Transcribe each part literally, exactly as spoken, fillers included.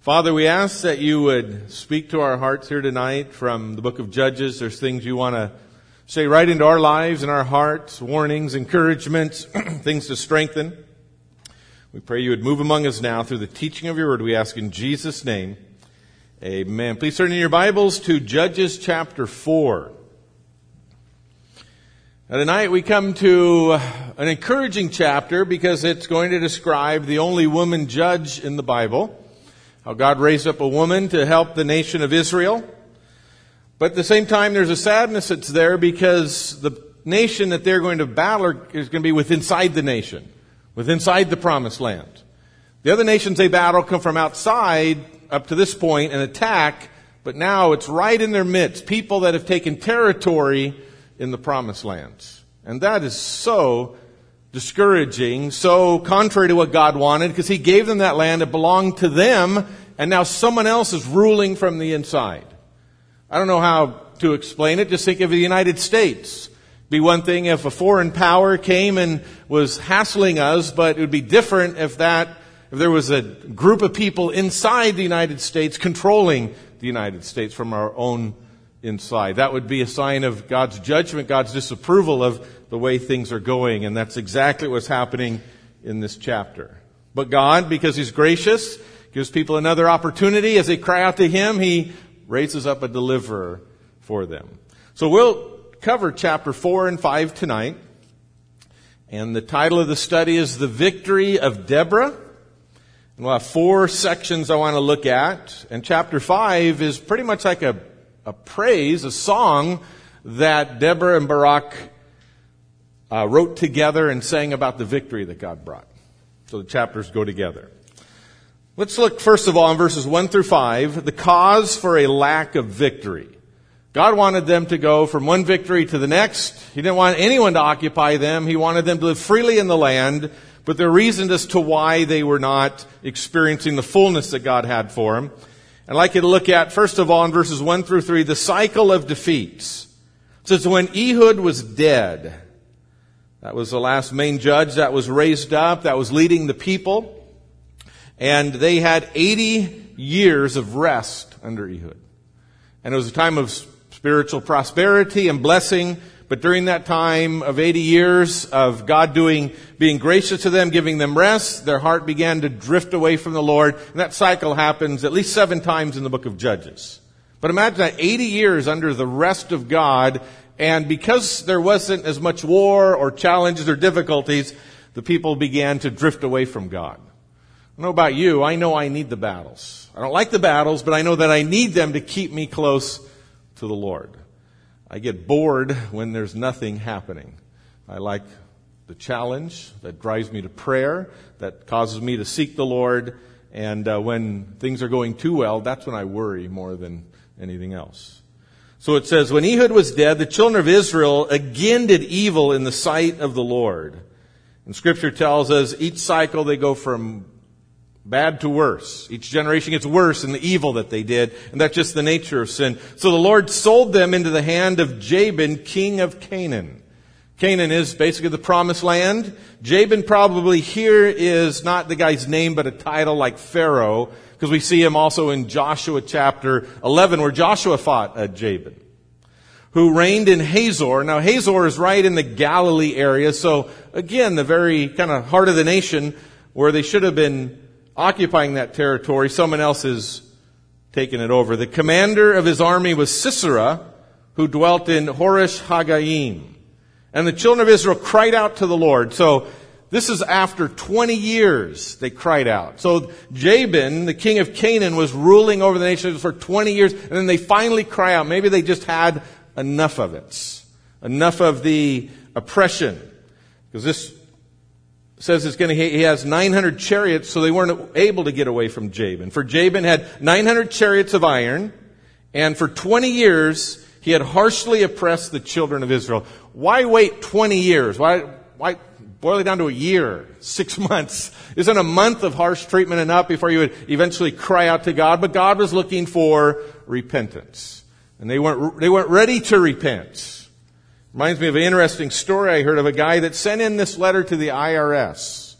Father, we ask that you would speak to our hearts here tonight from the book of Judges. There's things you want to say right into our lives and our hearts, warnings, encouragements, things to strengthen. We pray you would move among us now through the teaching of your word. We ask in Jesus' name, amen. Please turn in your Bibles to Judges chapter four. Now tonight we come to an encouraging chapter because it's going to describe the only woman judge in the Bible. How God raised up a woman to help the nation of Israel. But at the same time, there's a sadness that's there because the nation that they're going to battle is going to be within inside the nation, within inside the promised land. The other nations they battle come from outside up to this point and attack, but now it's right in their midst, people that have taken territory in the promised lands. And that is so discouraging, so contrary to what God wanted, because He gave them that land. It belonged to them, and now someone else is ruling from the inside. I don't know how to explain it. Just think of the United States. It'd be one thing if a foreign power came and was hassling us, but it would be different if that, if there was a group of people inside the United States controlling the United States from our own inside. That would be a sign of God's judgment, God's disapproval of the way things are going, and that's exactly what's happening in this chapter. But God, because He's gracious, gives people another opportunity. As they cry out to Him, He raises up a deliverer for them. So we'll cover chapter four and five tonight, and the title of the study is The Victory of Deborah. And we'll have four sections I want to look at, and chapter five is pretty much like a, a praise, a song that Deborah and Barak Uh, wrote together and sang about the victory that God brought. So the chapters go together. Let's look first of all in verses one through five, the cause for a lack of victory. God wanted them to go from one victory to the next. He didn't want anyone to occupy them. He wanted them to live freely in the land, but there are reasons as to why they were not experiencing the fullness that God had for them. I'd like you to look at, first of all, in verses one through three, the cycle of defeats. It says, when Ehud was dead, that was the last main judge that was raised up, that was leading the people. And they had eighty years of rest under Ehud. And it was a time of spiritual prosperity and blessing. But during that time of eighty years of God doing, being gracious to them, giving them rest, their heart began to drift away from the Lord. And that cycle happens at least seven times in the book of Judges. But imagine that eighty years under the rest of God. And because there wasn't as much war or challenges or difficulties, the people began to drift away from God. I don't know about you. I know I need the battles. I don't like the battles, but I know that I need them to keep me close to the Lord. I get bored when there's nothing happening. I like the challenge that drives me to prayer, that causes me to seek the Lord. And uh, when things are going too well, that's when I worry more than anything else. So it says, when Ehud was dead, the children of Israel again did evil in the sight of the Lord. And Scripture tells us each cycle they go from bad to worse. Each generation gets worse in the evil that they did. And that's just the nature of sin. So the Lord sold them into the hand of Jabin, king of Canaan. Canaan is basically the promised land. Jabin probably here is not the guy's name, but a title like Pharaoh. Because we see him also in Joshua chapter eleven, where Joshua fought uh, Jabin, who reigned in Hazor. Now, Hazor is right in the Galilee area. So, again, the very kind of heart of the nation where they should have been occupying that territory. Someone else has taken it over. The commander of his army was Sisera, who dwelt in Horosh Haggaim. And the children of Israel cried out to the Lord. So, this is after twenty years they cried out. So Jabin, the king of Canaan, was ruling over the nation for twenty years, and then they finally cry out. Maybe they just had enough of it. Enough of the oppression. Because this says it's going to, he has nine hundred chariots, so they weren't able to get away from Jabin. For Jabin had nine hundred chariots of iron, and for twenty years he had harshly oppressed the children of Israel. Why wait twenty years? Why, why boil it down to a year, six months? Isn't a month of harsh treatment enough before you would eventually cry out to God? But God was looking for repentance. And they weren't, they weren't ready to repent. Reminds me of an interesting story I heard of a guy that sent in this letter to the I R S.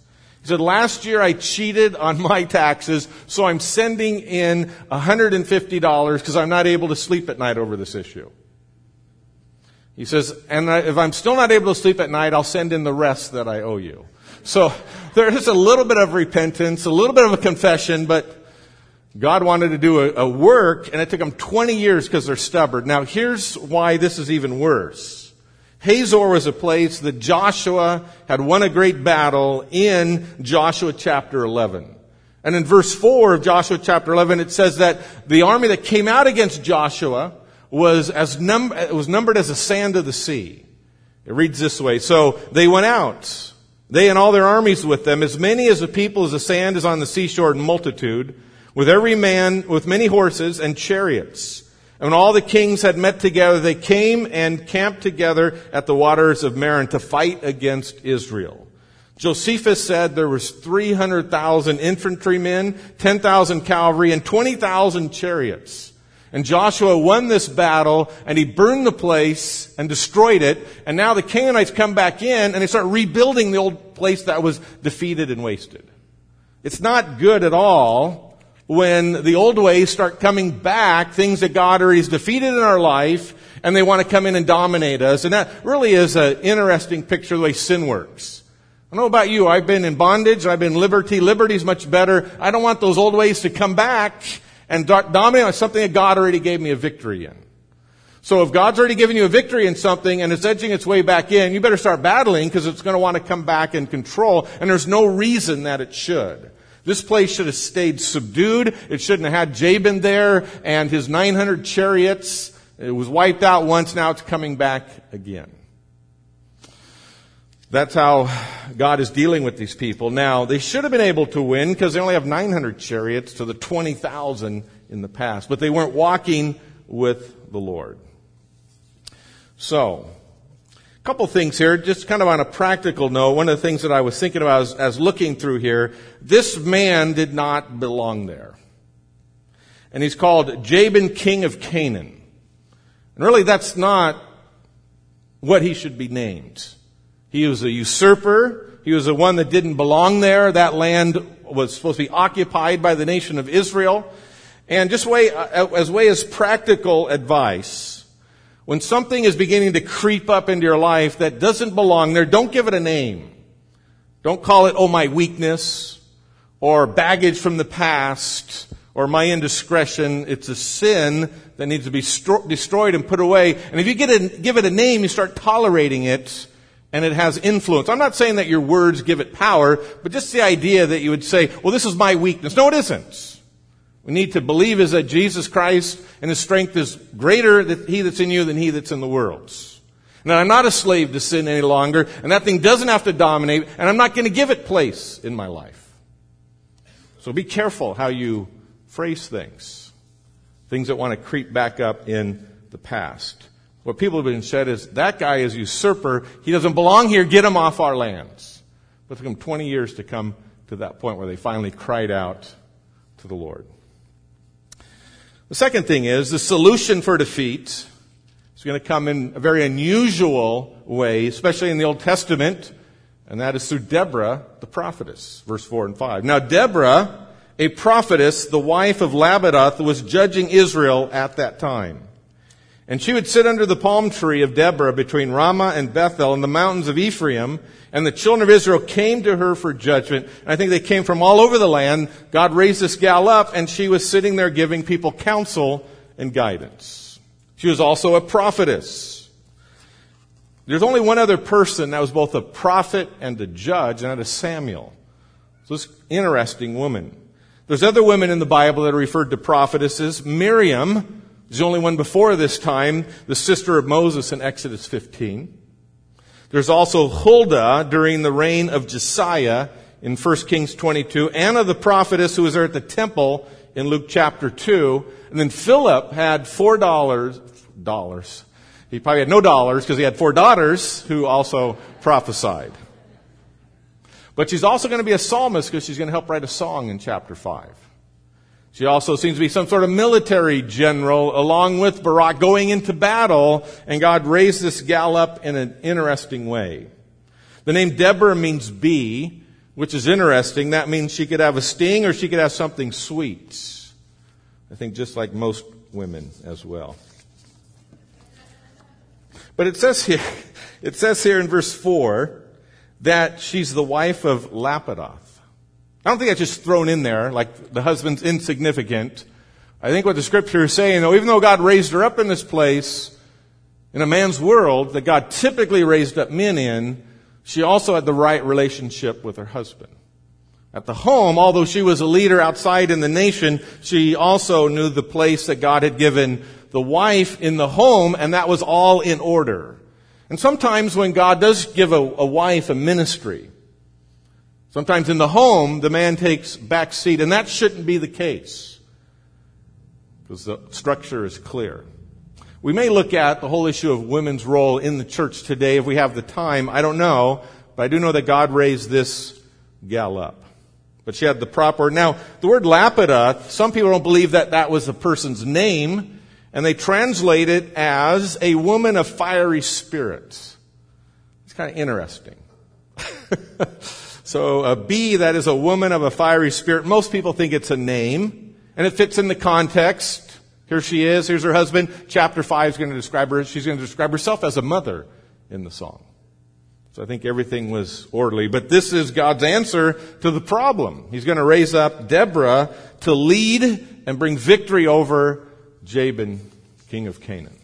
He said, last year I cheated on my taxes, so I'm sending in one hundred fifty dollars because I'm not able to sleep at night over this issue. He says, and if I'm still not able to sleep at night, I'll send in the rest that I owe you. So there is a little bit of repentance, a little bit of a confession, but God wanted to do a, a work, and it took them twenty years because they're stubborn. Now here's why this is even worse. Hazor was a place that Joshua had won a great battle in Joshua chapter eleven. And in verse four of Joshua chapter eleven, it says that the army that came out against Joshua was as num- it was numbered as the sand of the sea. It reads this way: so they went out, they and all their armies with them, as many as the people as the sand is on the seashore in multitude, with every man with many horses and chariots. And when all the kings had met together, they came and camped together at the waters of Meron to fight against Israel. Josephus said there was three hundred thousand infantrymen, ten thousand cavalry, and twenty thousand chariots. And Joshua won this battle, and he burned the place and destroyed it. And now the Canaanites come back in, and they start rebuilding the old place that was defeated and wasted. It's not good at all when the old ways start coming back, things that God already has defeated in our life, and they want to come in and dominate us. And that really is an interesting picture of the way sin works. I don't know about you. I've been in bondage. I've been in liberty. Liberty's much better. I don't want those old ways to come back and dominate on something that God already gave me a victory in. So if God's already given you a victory in something and it's edging its way back in, you better start battling because it's going to want to come back and control. And there's no reason that it should. This place should have stayed subdued. It shouldn't have had Jabin there and his nine hundred chariots. It was wiped out once. Now it's coming back again. That's how God is dealing with these people. Now, they should have been able to win because they only have nine hundred chariots to the twenty thousand in the past. But they weren't walking with the Lord. So, a couple things here, just kind of on a practical note. One of the things that I was thinking about as, as looking through here, this man did not belong there. And he's called Jabin, king of Canaan. And really that's not what he should be named. He was a usurper. He was the one that didn't belong there. That land was supposed to be occupied by the nation of Israel. And just way, as way as practical advice, when something is beginning to creep up into your life that doesn't belong there, don't give it a name. Don't call it, oh, my weakness, or baggage from the past, or my indiscretion. It's a sin that needs to be stro- destroyed and put away. And if you get a, give it a name, you start tolerating it, and it has influence. I'm not saying that your words give it power, but just the idea that you would say, well, this is my weakness. No, it isn't. We need to believe is that Jesus Christ and His strength is greater than He that's in you than he that's in the world. Now, I'm not a slave to sin any longer, and that thing doesn't have to dominate, and I'm not going to give it place in my life. So be careful how you phrase things. Things that want to creep back up in the past. What people have been said is, that guy is a usurper. He doesn't belong here. Get him off our lands. But it took them twenty years to come to that point where they finally cried out to the Lord. The second thing is, the solution for defeat is going to come in a very unusual way, especially in the Old Testament, and that is through Deborah, the prophetess, verse four and five. Now Deborah, a prophetess, the wife of Lapidoth, was judging Israel at that time. And she would sit under the palm tree of Deborah between Ramah and Bethel in the mountains of Ephraim, and the children of Israel came to her for judgment. And I think they came from all over the land. God raised this gal up, and she was sitting there giving people counsel and guidance. She was also a prophetess. There's only one other person that was both a prophet and a judge, and that is Samuel. So this interesting woman. There's other women in the Bible that are referred to prophetesses. Miriam is the only one before this time, the sister of Moses in Exodus fifteen. There's also Huldah during the reign of Josiah in First Kings twenty-two. Anna the prophetess who was there at the temple in Luke chapter two. And then Philip had four dollars, dollars. He probably had no dollars because he had four daughters who also prophesied. But she's also going to be a psalmist because she's going to help write a song in chapter five. She also seems to be some sort of military general along with Barak going into battle, and God raised this gal up in an interesting way. The name Deborah means bee. which is interesting. That means she could have a sting or she could have something sweet. I think just like most women as well. But it says here, it says here in verse four that she's the wife of Lapidoth. I don't think that's just thrown in there like the husband's insignificant. I think what the scripture is saying, though, even though God raised her up in this place, in a man's world that God typically raised up men in, she also had the right relationship with her husband. At the home, although she was a leader outside in the nation, she also knew the place that God had given the wife in the home, and that was all in order. And sometimes when God does give a, a wife a ministry, sometimes in the home, the man takes back seat, and that shouldn't be the case, because the structure is clear. We may look at the whole issue of women's role in the church today if we have the time. I don't know, but I do know that God raised this gal up. But she had the proper... Now, the word Lapidoth, some people don't believe that that was the person's name, and they translate it as a woman of fiery spirits. It's kind of interesting. So a B, that is a woman of a fiery spirit. Most people think it's a name, and it fits in the context. Here she is, here's her husband. Chapter five is going to describe her, she's going to describe herself as a mother in the song. So I think everything was orderly. But this is God's answer to the problem. He's going to raise up Deborah to lead and bring victory over Jabin, king of Canaan.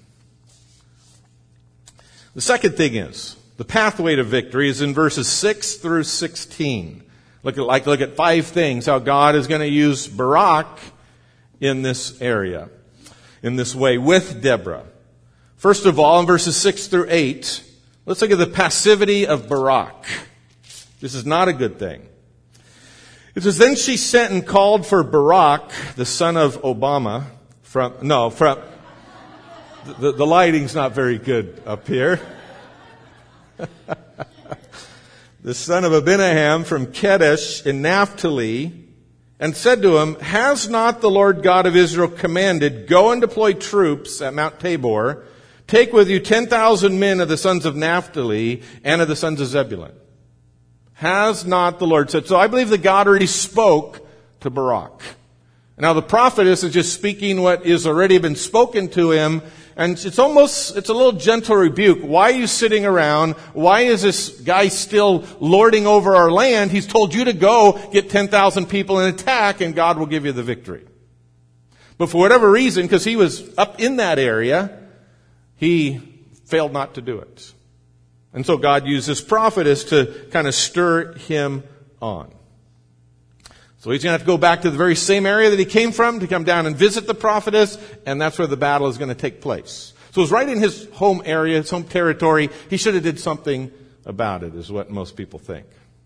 The second thing is, the pathway to victory is in verses six through sixteen. Look at, like, look at five things, how God is going to use Barak in this area, in this way, with Deborah. First of all, in verses six through eight, let's look at the passivity of Barak. This is not a good thing. It says, then she sent and called for Barak, the son of Obama, from, no, from, the, the lighting's not very good up here. The son of Abinaham from Kedesh in Naphtali, and said to him, has not the Lord God of Israel commanded, go and deploy troops at Mount Tabor, take with you ten thousand men of the sons of Naphtali and of the sons of Zebulun? Has not the Lord said? So I believe that God already spoke to Barak. Now the prophetess is just speaking what is already been spoken to him, and it's almost, it's a little gentle rebuke. Why are you sitting around? Why is this guy still lording over our land? He's told you to go get ten thousand people and attack, and God will give you the victory. But for whatever reason, because he was up in that area, he failed not to do it. And so God used this prophetess to kind of stir him on. So he's going to have to go back to the very same area that he came from to come down and visit the prophetess, and that's where the battle is going to take place. So it was right in his home area, his home territory. He should have did something about it, is what most people think.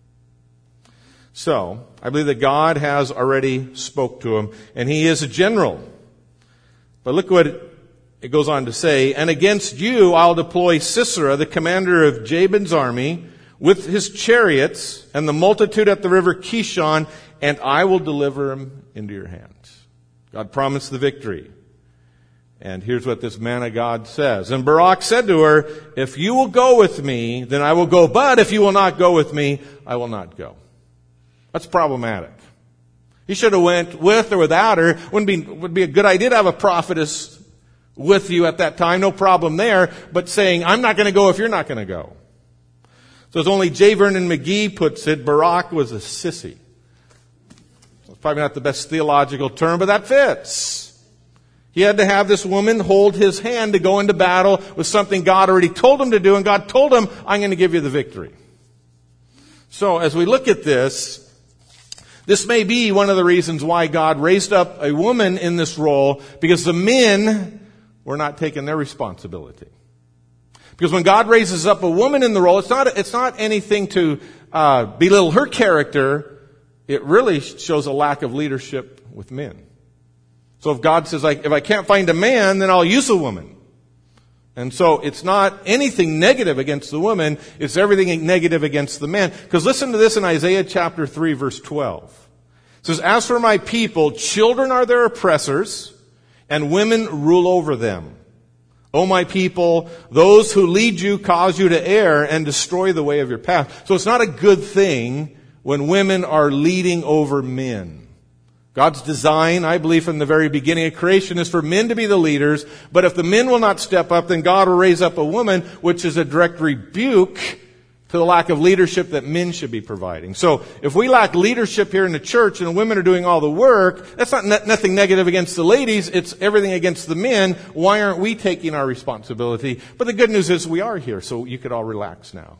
So, I believe that God has already spoke to him, and he is a general. But look what it goes on to say, and against you I'll deploy Sisera, the commander of Jabin's army, with his chariots and the multitude at the river Kishon, and I will deliver him into your hands. God promised the victory. And here's what this man of God says. And Barak said to her, if you will go with me, then I will go. But if you will not go with me, I will not go. That's problematic. He should have went with or without her. Wouldn't be, would be a good idea to have a prophetess with you at that time. No problem there. But saying, I'm not going to go if you're not going to go. So as only J. Vernon McGee puts it, Barak was a sissy. It's probably not the best theological term, but that fits. He had to have this woman hold his hand to go into battle with something God already told him to do, and God told him, I'm going to give you the victory. So as we look at this, this may be one of the reasons why God raised up a woman in this role, because the men were not taking their responsibility. Because when God raises up a woman in the role, it's not, it's not anything to uh, belittle her character. It really shows a lack of leadership with men. So if God says, like, if I can't find a man, then I'll use a woman. And so it's not anything negative against the woman, it's everything negative against the man. Because listen to this in Isaiah chapter three, verse twelve. It says, as for my people, children are their oppressors, and women rule over them. O my people, those who lead you cause you to err and destroy the way of your path. So it's not a good thing when women are leading over men. God's design, I believe from the very beginning of creation, is for men to be the leaders, but if the men will not step up, then God will raise up a woman, which is a direct rebuke to the lack of leadership that men should be providing. So if we lack leadership here in the church and the women are doing all the work, that's not ne- nothing negative against the ladies, it's everything against the men. Why aren't we taking our responsibility? But the good news is we are here, so you could all relax now.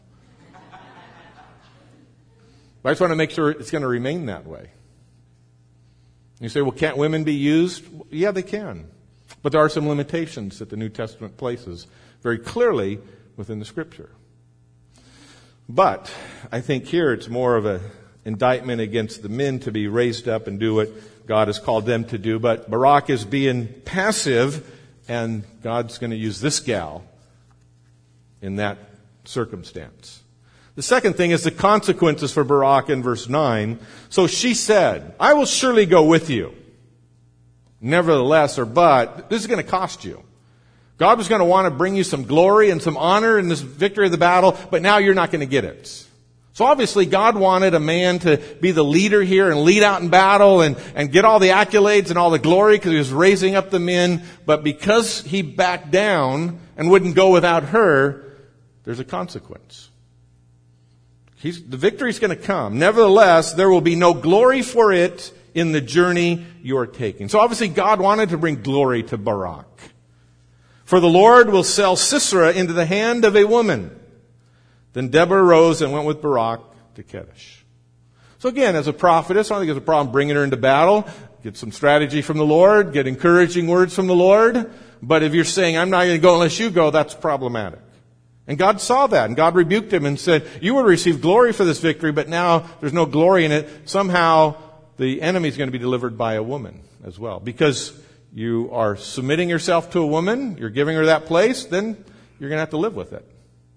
But I just want to make sure it's going to remain that way. You say, well, can't women be used? Yeah, they can. But there are some limitations that the New Testament places very clearly within the Scripture. But I think here it's more of an indictment against the men to be raised up and do what God has called them to do. But Barak is being passive, and God's going to use this gal in that circumstance. The second thing is the consequences for Barak in verse nine. So she said, I will surely go with you. Nevertheless, or but, this is going to cost you. God was going to want to bring you some glory and some honor in this victory of the battle, but now you're not going to get it. So obviously God wanted a man to be the leader here and lead out in battle and, and get all the accolades and all the glory because he was raising up the men. But because he backed down and wouldn't go without her, there's a consequence. He's, the victory's going to come. Nevertheless, there will be no glory for it in the journey you are taking. So obviously God wanted to bring glory to Barak. For the Lord will sell Sisera into the hand of a woman. Then Deborah rose and went with Barak to Kedesh. So again, as a prophetess, I don't think there's a problem bringing her into battle. Get some strategy from the Lord. Get encouraging words from the Lord. But if you're saying, I'm not going to go unless you go, that's problematic. And God saw that, and God rebuked him and said, you will receive glory for this victory, but now there's no glory in it. Somehow the enemy is going to be delivered by a woman as well. Because you are submitting yourself to a woman, you're giving her that place, then you're going to have to live with it.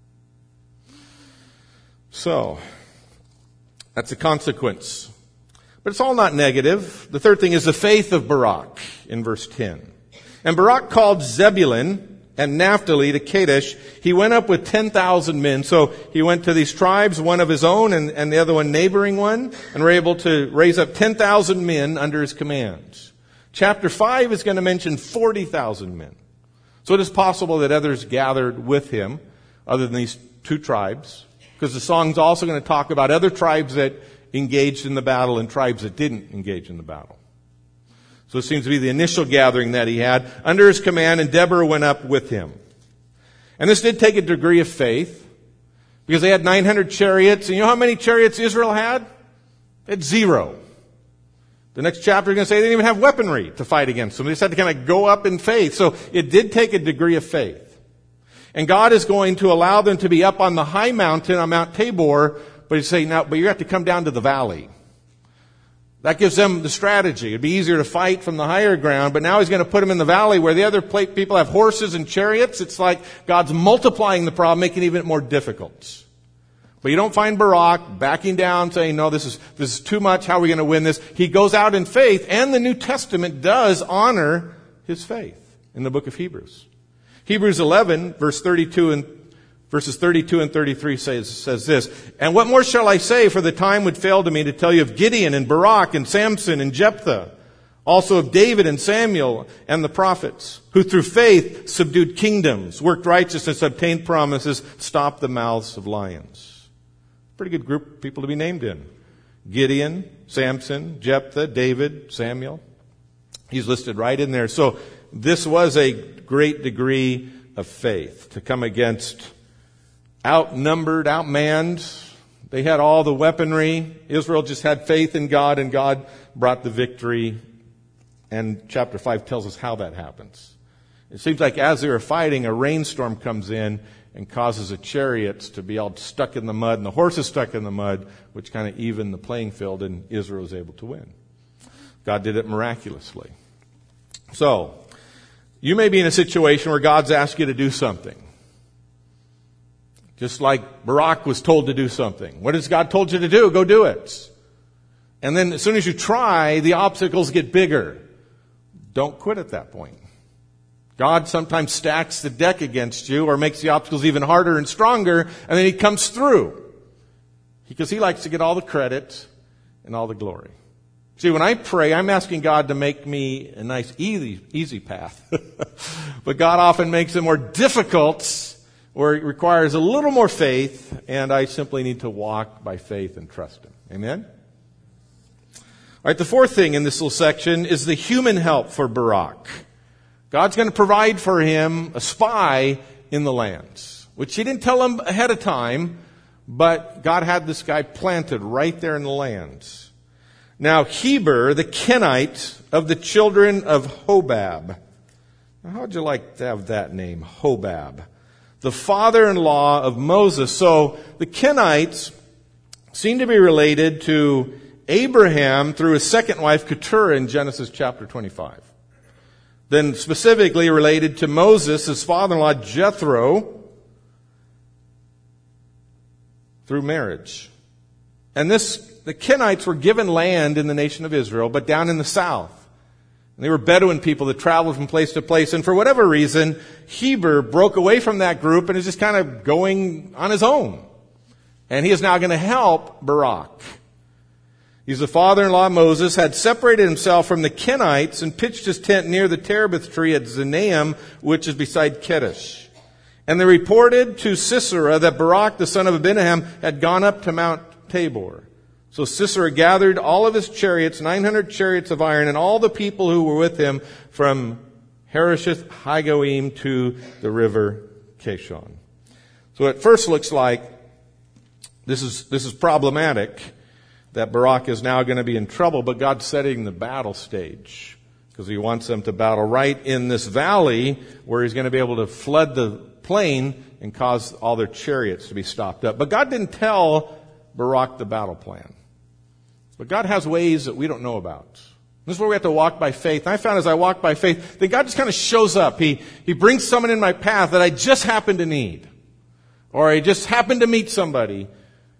So, that's a consequence. But it's all not negative. The third thing is the faith of Barak in verse ten. And Barak called Zebulun and Naphtali to Kadesh. He went up with ten thousand men. So he went to these tribes, one of his own and, and the other one neighboring one, and were able to raise up ten thousand men under his command. Chapter five is going to mention forty thousand men. So it is possible that others gathered with him, other than these two tribes, because the song's also going to talk about other tribes that engaged in the battle and tribes that didn't engage in the battle. So it seems to be the initial gathering that he had under his command, and Deborah went up with him. And this did take a degree of faith, because they had nine hundred chariots. And you know how many chariots Israel had? They had zero. The next chapter is going to say they didn't even have weaponry to fight against them. They just had to kind of go up in faith. So it did take a degree of faith. And God is going to allow them to be up on the high mountain, on Mount Tabor, but he's saying, now, but you have to come down to the valley. That gives them the strategy. It'd be easier to fight from the higher ground, but now he's going to put them in the valley where the other people have horses and chariots. It's like God's multiplying the problem, making it even more difficult. But you don't find Barak backing down, saying, no, this is, this is too much. How are we going to win this? He goes out in faith, and the New Testament does honor his faith in the book of Hebrews. Hebrews eleven, verse thirty-two and Verses thirty-two and thirty-three says, says this, and what more shall I say, for the time would fail to me to tell you of Gideon and Barak and Samson and Jephthah, also of David and Samuel and the prophets, who through faith subdued kingdoms, worked righteousness, obtained promises, stopped the mouths of lions. Pretty good group of people to be named in. Gideon, Samson, Jephthah, David, Samuel. He's listed right in there. So this was a great degree of faith to come against outnumbered, outmanned. They had all the weaponry. Israel just had faith in God, and God brought the victory. And chapter five tells us how that happens. It seems like as they were fighting, a rainstorm comes in and causes the chariots to be all stuck in the mud and the horses stuck in the mud, which kind of evened the playing field, and Israel was able to win. God did it miraculously. So, you may be in a situation where God's asked you to do something. Just like Barak was told to do something. What has God told you to do? Go do it. And then as soon as you try, the obstacles get bigger. Don't quit at that point. God sometimes stacks the deck against you or makes the obstacles even harder and stronger, and then he comes through. He because he likes to get all the credit and all the glory. See, when I pray, I'm asking God to make me a nice, easy, easy path. But God often makes it more difficult, where it requires a little more faith, and I simply need to walk by faith and trust Him. Amen? All right, the fourth thing in this little section is the human help for Barak. God's going to provide for him a spy in the lands, which He didn't tell him ahead of time, but God had this guy planted right there in the lands. Now, Heber, the Kenite of the children of Hobab. Now, how would you like to have that name, Hobab? The father-in-law of Moses. So, the Kenites seem to be related to Abraham through his second wife, Keturah, in Genesis chapter twenty-five. Then specifically related to Moses, his father-in-law, Jethro, through marriage. And this, the Kenites were given land in the nation of Israel, but down in the south. And they were Bedouin people that traveled from place to place. And for whatever reason, Heber broke away from that group and is just kind of going on his own. And he is now going to help Barak. He's the father-in-law of Moses, had separated himself from the Kenites and pitched his tent near the terebinth tree at Zenaim, which is beside Kedesh. And they reported to Sisera that Barak, the son of Abinoam, had gone up to Mount Tabor. So Sisera gathered all of his chariots, nine hundred chariots of iron, and all the people who were with him from Harosheth Hagoim to the river Kishon. So it first looks like this is this is problematic, that Barak is now going to be in trouble, but God's setting the battle stage because He wants them to battle right in this valley where He's going to be able to flood the plain and cause all their chariots to be stopped up. But God didn't tell Barak the battle plan. But God has ways that we don't know about. This is where we have to walk by faith. And I found as I walk by faith, that God just kind of shows up. He, he brings someone in my path that I just happen to need. Or I just happen to meet somebody.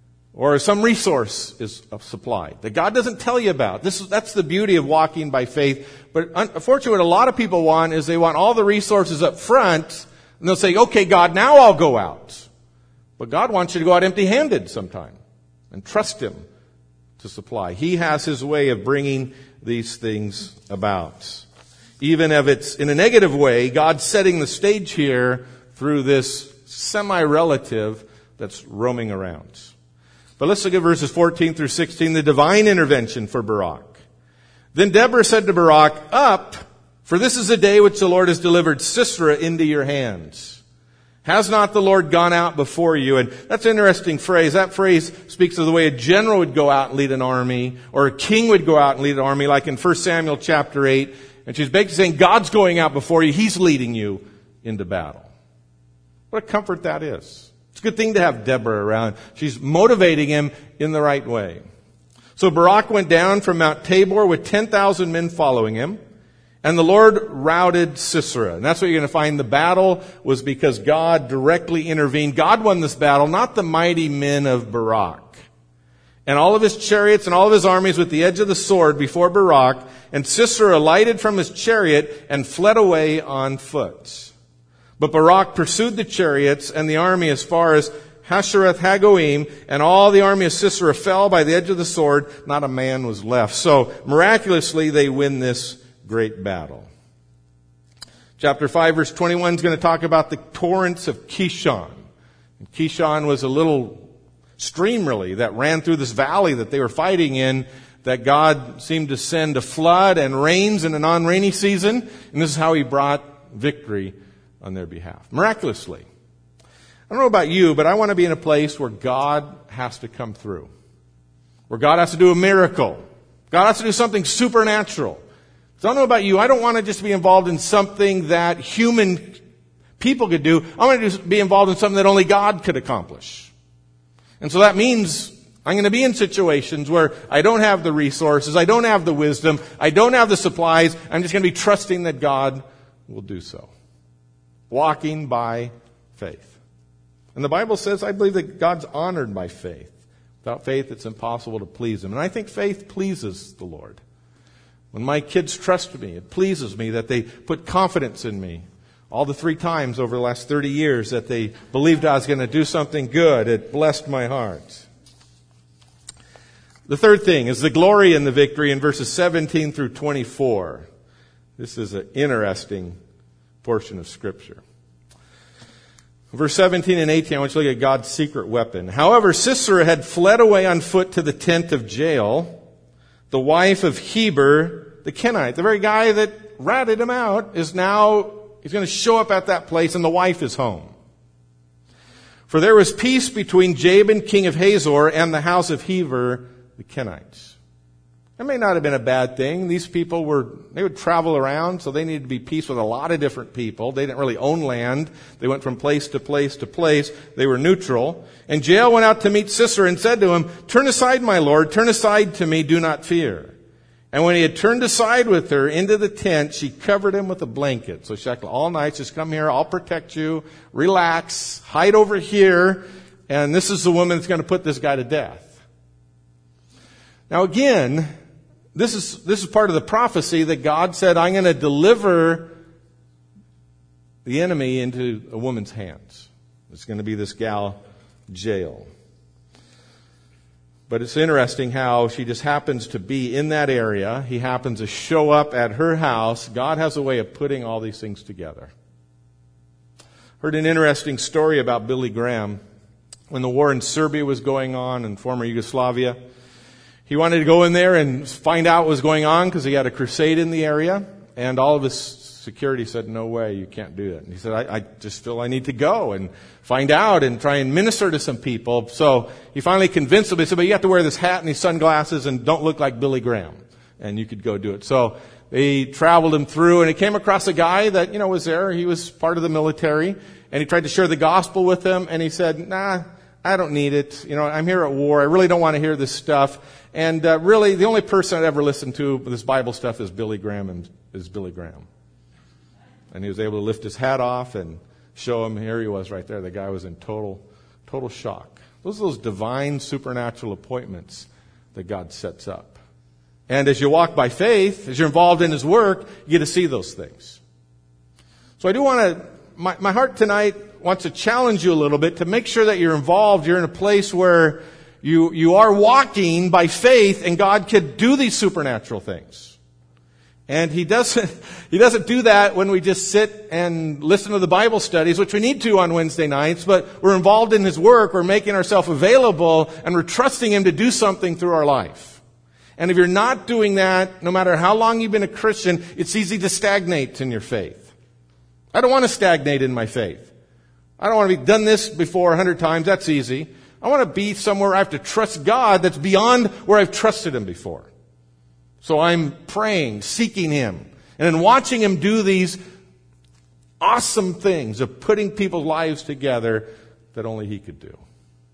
Or some resource is supplied that God doesn't tell you about. This is, that's the beauty of walking by faith. But unfortunately, what a lot of people want is they want all the resources up front, and they'll say, okay, God, now I'll go out. But God wants you to go out empty-handed sometime and trust Him to supply. He has His way of bringing these things about. Even if it's in a negative way, God's setting the stage here through this semi-relative that's roaming around. But let's look at verses fourteen through sixteen, the divine intervention for Barak. Then Deborah said to Barak, "Up, for this is the day which the Lord has delivered Sisera into your hands. Has not the Lord gone out before you?" And that's an interesting phrase. That phrase speaks of the way a general would go out and lead an army, or a king would go out and lead an army, like in First Samuel chapter eight. And she's basically saying, God's going out before you. He's leading you into battle. What a comfort that is. It's a good thing to have Deborah around. She's motivating him in the right way. So Barak went down from Mount Tabor with ten thousand men following him. And the Lord routed Sisera. And that's what you're going to find. The battle was because God directly intervened. God won this battle, not the mighty men of Barak. And all of his chariots and all of his armies with the edge of the sword before Barak. And Sisera alighted from his chariot and fled away on foot. But Barak pursued the chariots and the army as far as Hashereth Hagoim, and all the army of Sisera fell by the edge of the sword. Not a man was left. So miraculously they win this great battle. Chapter five, verse twenty-one is going to talk about the torrents of Kishon. And Kishon was a little stream, really, that ran through this valley that they were fighting in, that God seemed to send a flood and rains in a non-rainy season. And this is how He brought victory on their behalf. Miraculously. I don't know about you, but I want to be in a place where God has to come through. Where God has to do a miracle. God has to do something supernatural. So I don't know about you. I don't want to just be involved in something that human people could do. I want to just be involved in something that only God could accomplish. And so that means I'm going to be in situations where I don't have the resources, I don't have the wisdom, I don't have the supplies. I'm just going to be trusting that God will do so. Walking by faith. And the Bible says, I believe that God's honored by faith. Without faith, it's impossible to please Him. And I think faith pleases the Lord. When my kids trust me, it pleases me that they put confidence in me. All the three times over the last thirty years that they believed I was going to do something good, it blessed my heart. The third thing is the glory in the victory in verses seventeen through twenty-four. This is an interesting portion of Scripture. Verse seventeen and eighteen, I want you to look at God's secret weapon. However, Sisera had fled away on foot to the tent of Jael, the wife of Heber the Kenite. The very guy that ratted him out is now, he's going to show up at that place, and the wife is home. For there was peace between Jabin, king of Hazor, and the house of Heber the Kenites. It may not have been a bad thing. These people were, they would travel around, so they needed to be peace with a lot of different people. They didn't really own land. They went from place to place to place. They were neutral. And Jael went out to meet Sisera and said to him, "Turn aside, my lord, turn aside to me, do not fear." And when he had turned aside with her into the tent, she covered him with a blanket. So she's like, all night, just come here, I'll protect you, relax, hide over here, and this is the woman that's going to put this guy to death. Now again, this is, this is part of the prophecy that God said, I'm going to deliver the enemy into a woman's hands. It's going to be this gal, Jael. But it's interesting how she just happens to be in that area. He happens to show up at her house. God has a way of putting all these things together. Heard an interesting story about Billy Graham. When the war in Serbia was going on in former Yugoslavia, he wanted to go in there and find out what was going on because he had a crusade in the area. And all of his security said, no way, you can't do that. And he said, I, I just feel I need to go and find out and try and minister to some people. So he finally convinced them. He said, but you have to wear this hat and these sunglasses and don't look like Billy Graham. And you could go do it. So they traveled him through, and he came across a guy that, you know, was there. He was part of the military. And he tried to share the gospel with him. And he said, nah, I don't need it. You know, I'm here at war. I really don't want to hear this stuff. And uh, really, the only person I'd ever listened to with this Bible stuff is Billy Graham and is Billy Graham. And he was able to lift his hat off and show him. Here he was right there. The guy was in total, total shock. Those are those divine supernatural appointments that God sets up. And as you walk by faith, as you're involved in His work, you get to see those things. So I do want to, my, my heart tonight wants to challenge you a little bit to make sure that you're involved. You're in a place where you, you are walking by faith, and God can do these supernatural things. And He doesn't, He doesn't do that when we just sit and listen to the Bible studies, which we need to on Wednesday nights, but we're involved in His work, we're making ourselves available, and we're trusting Him to do something through our life. And if you're not doing that, no matter how long you've been a Christian, it's easy to stagnate in your faith. I don't want to stagnate in my faith. I don't want to be done this before a hundred times, that's easy. I want to be somewhere I have to trust God that's beyond where I've trusted Him before. So I'm praying, seeking Him, and then watching Him do these awesome things of putting people's lives together that only He could do.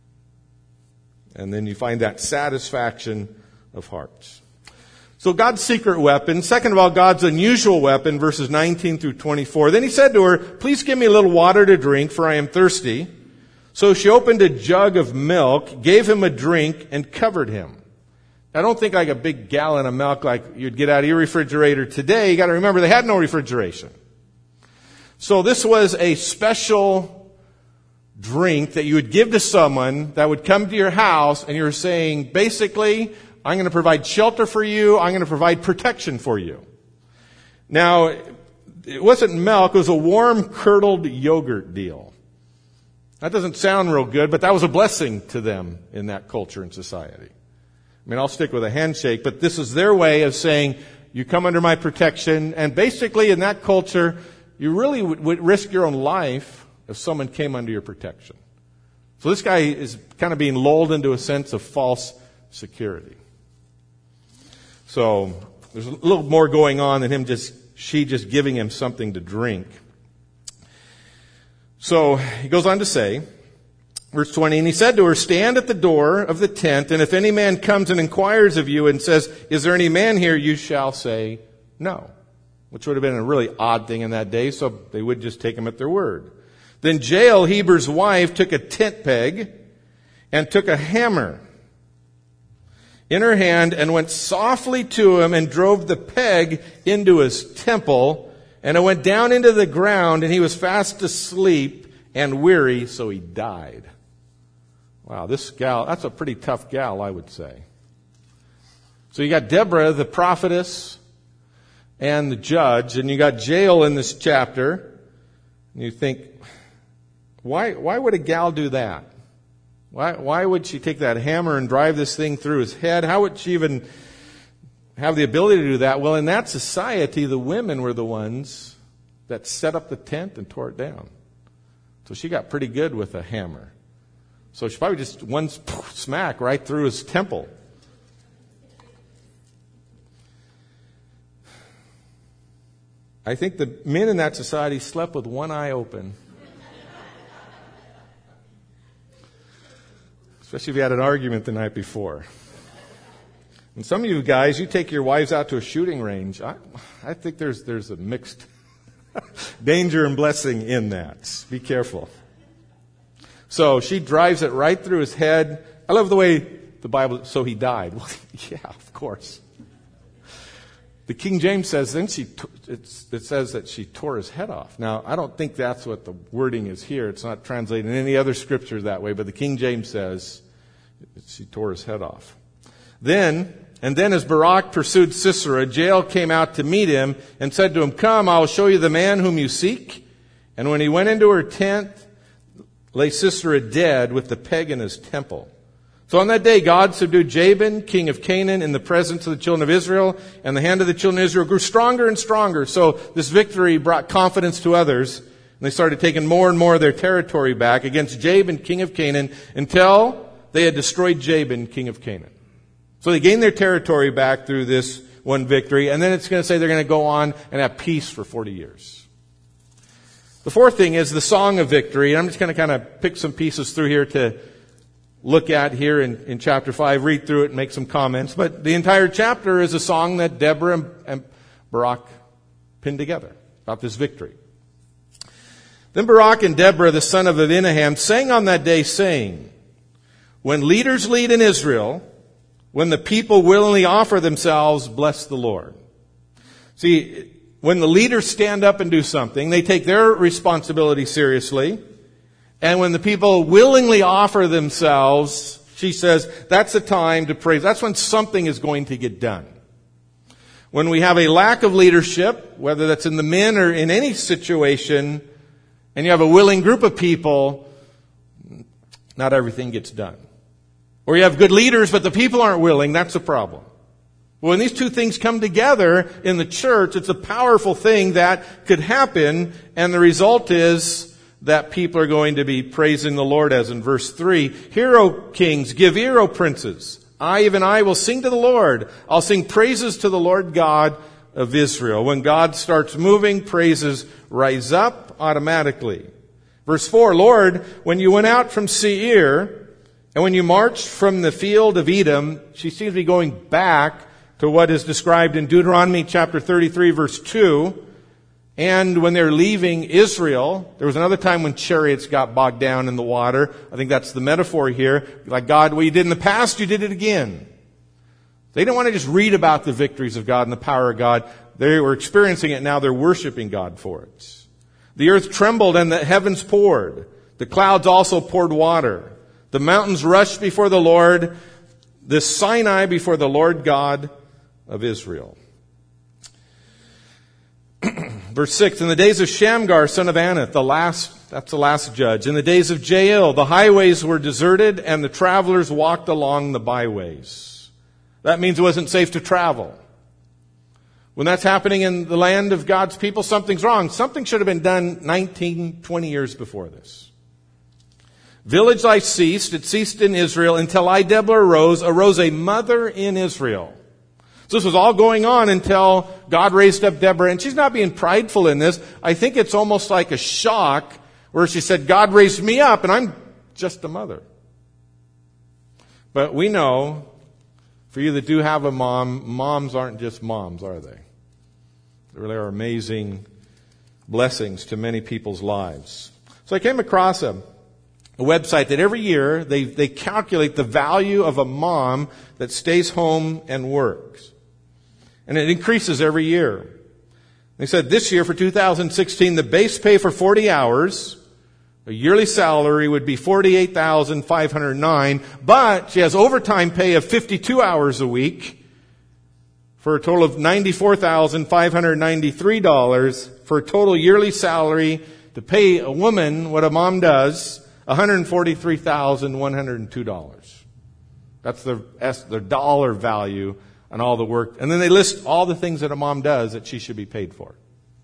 And then you find that satisfaction of hearts. So God's secret weapon. Second of all, God's unusual weapon, verses nineteen through twenty-four. Then He said to her, please give me a little water to drink, for I am thirsty. So she opened a jug of milk, gave him a drink, and covered him. I don't think like a big gallon of milk like you'd get out of your refrigerator today. You got to remember they had no refrigeration. So this was a special drink that you would give to someone that would come to your house, and you're saying, basically, I'm going to provide shelter for you. I'm going to provide protection for you. Now, it wasn't milk. It was a warm curdled yogurt deal. That doesn't sound real good, but that was a blessing to them in that culture and society. I mean, I'll stick with a handshake, but this is their way of saying, you come under my protection. And basically, in that culture, you really would, would risk your own life if someone came under your protection. So this guy is kind of being lulled into a sense of false security. So there's a little more going on than him just, she just giving him something to drink. So he goes on to say, verse twenty, and he said to her, stand at the door of the tent, and if any man comes and inquires of you and says, is there any man here, you shall say no. Which would have been a really odd thing in that day, so they would just take him at their word. Then Jael, Heber's wife, took a tent peg and took a hammer in her hand and went softly to him and drove the peg into his temple, and it went down into the ground, and he was fast asleep and weary, so he died. Wow, this gal, that's a pretty tough gal, I would say. So you got Deborah, the prophetess, and the judge, and you got Jael in this chapter. And you think, why, why would a gal do that? Why, why would she take that hammer and drive this thing through his head? How would she even have the ability to do that? Well, in that society, the women were the ones that set up the tent and tore it down. So she got pretty good with a hammer. So she probably just one smack right through his temple. I think the men in that society slept with one eye open. Especially if you had an argument the night before. And some of you guys, you take your wives out to a shooting range. I, I think there's there's a mixed danger and blessing in that. Be careful. So she drives it right through his head. I love the way the Bible, so he died. Well, yeah, of course. The King James says, then she, it's, it says that she tore his head off. Now, I don't think that's what the wording is here. It's not translated in any other scripture that way, but the King James says she tore his head off. Then, and then as Barak pursued Sisera, Jael came out to meet him and said to him, "Come, I will show you the man whom you seek." And when he went into her tent, lay Sisera dead with the peg in his temple. So on that day, God subdued Jabin, king of Canaan, in the presence of the children of Israel, and the hand of the children of Israel grew stronger and stronger. So this victory brought confidence to others, and they started taking more and more of their territory back against Jabin, king of Canaan, until they had destroyed Jabin, king of Canaan. So they gained their territory back through this one victory, and then it's going to say they're going to go on and have peace for forty years. The fourth thing is the song of victory, and I'm just going to kind of pick some pieces through here to look at here in, in chapter five, read through it and make some comments. But the entire chapter is a song that Deborah and, and Barak pinned together about this victory. Then Barak and Deborah, the son of Abinaham, sang on that day, saying, "When leaders lead in Israel, when the people willingly offer themselves, bless the Lord." See, when the leaders stand up and do something, they take their responsibility seriously. And when the people willingly offer themselves, she says, that's the time to praise. That's when something is going to get done. When we have a lack of leadership, whether that's in the men or in any situation, and you have a willing group of people, not everything gets done. Or you have good leaders, but the people aren't willing, that's a problem. When these two things come together in the church, it's a powerful thing that could happen, and the result is that people are going to be praising the Lord, as in verse three. "Hear, O kings, give ear, O princes. I, even I, will sing to the Lord. I'll sing praises to the Lord God of Israel." When God starts moving, praises rise up automatically. Verse four, "Lord, when you went out from Seir, and when you marched from the field of Edom," she seems to be going back to what is described in Deuteronomy chapter thirty-three, verse two. And when they're leaving Israel, there was another time when chariots got bogged down in the water. I think that's the metaphor here. Like, God, what you did in the past, you did it again. They didn't want to just read about the victories of God and the power of God. They were experiencing it now. They're worshiping God for it. "The earth trembled and the heavens poured. The clouds also poured water. The mountains rushed before the Lord, the Sinai before the Lord God of Israel." Verse six, "In the days of Shamgar, son of Anath," the last, that's the last judge. "In the days of Jael, the highways were deserted and the travelers walked along the byways." That means it wasn't safe to travel. When that's happening in the land of God's people, something's wrong. Something should have been done nineteen, twenty years before this. "Village life ceased. It ceased in Israel until I, Deborah, arose, arose a mother in Israel." So this was all going on until God raised up Deborah. And she's not being prideful in this. I think it's almost like a shock where she said, God raised me up and I'm just a mother. But we know, for you that do have a mom, moms aren't just moms, are they? They really are amazing blessings to many people's lives. So I came across a, a website that every year they, they calculate the value of a mom that stays home and works. And it increases every year. They said this year for two thousand sixteen, the base pay for forty hours, a yearly salary would be forty-eight thousand five hundred nine, but she has overtime pay of fifty-two hours a week, for a total of ninety-four thousand five hundred ninety-three dollars for a total yearly salary to pay a woman what a mom does, one hundred forty-three thousand one hundred two dollars. That's their, that's their dollar value on all the work. And then they list all the things that a mom does that she should be paid for.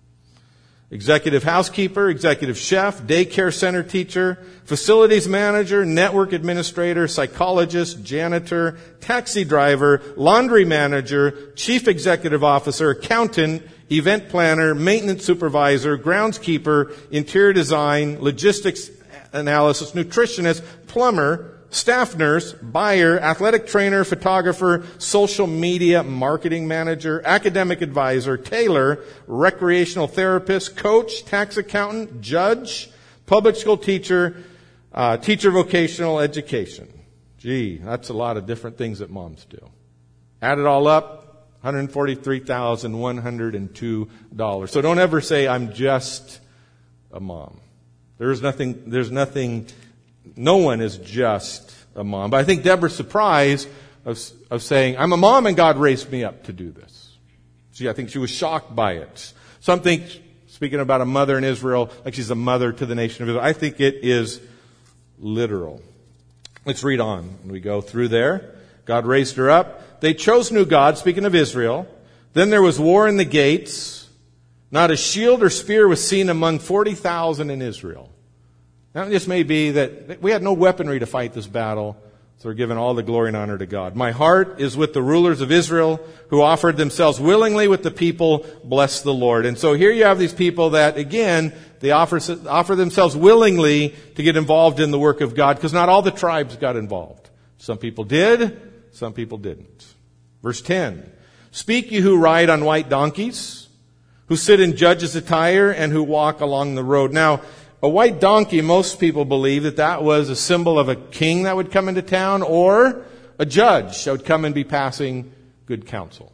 Executive housekeeper, executive chef, daycare center teacher, facilities manager, network administrator, psychologist, janitor, taxi driver, laundry manager, chief executive officer, accountant, event planner, maintenance supervisor, groundskeeper, interior design, logistics analysis, nutritionist, plumber, staff nurse, buyer, athletic trainer, photographer, social media marketing manager, academic advisor, tailor, recreational therapist, coach, tax accountant, judge, public school teacher, uh, teacher vocational education. Gee, that's a lot of different things that moms do. Add it all up, one hundred forty-three thousand one hundred two dollars. So don't ever say, I'm just a mom. There's nothing, there's nothing, no one is just a mom. But I think Deborah's surprised of, of saying, I'm a mom and God raised me up to do this. See, I think she was shocked by it. Some think, speaking about a mother in Israel, like she's a mother to the nation of Israel. I think it is literal. Let's read on. We go through there. God raised her up. They chose new gods, speaking of Israel. Then there was war in the gates. Not a shield or spear was seen among forty thousand in Israel. Now, this may be that we had no weaponry to fight this battle, so we're giving all the glory and honor to God. My heart is with the rulers of Israel who offered themselves willingly with the people. Bless the Lord. And so here you have these people that, again, they offer, offer themselves willingly to get involved in the work of God, because not all the tribes got involved. Some people did, some people didn't. Verse ten. Speak you who ride on white donkeys, who sit in judges' attire, and who walk along the road. Now, a white donkey, most people believe that that was a symbol of a king that would come into town, or a judge that would come and be passing good counsel.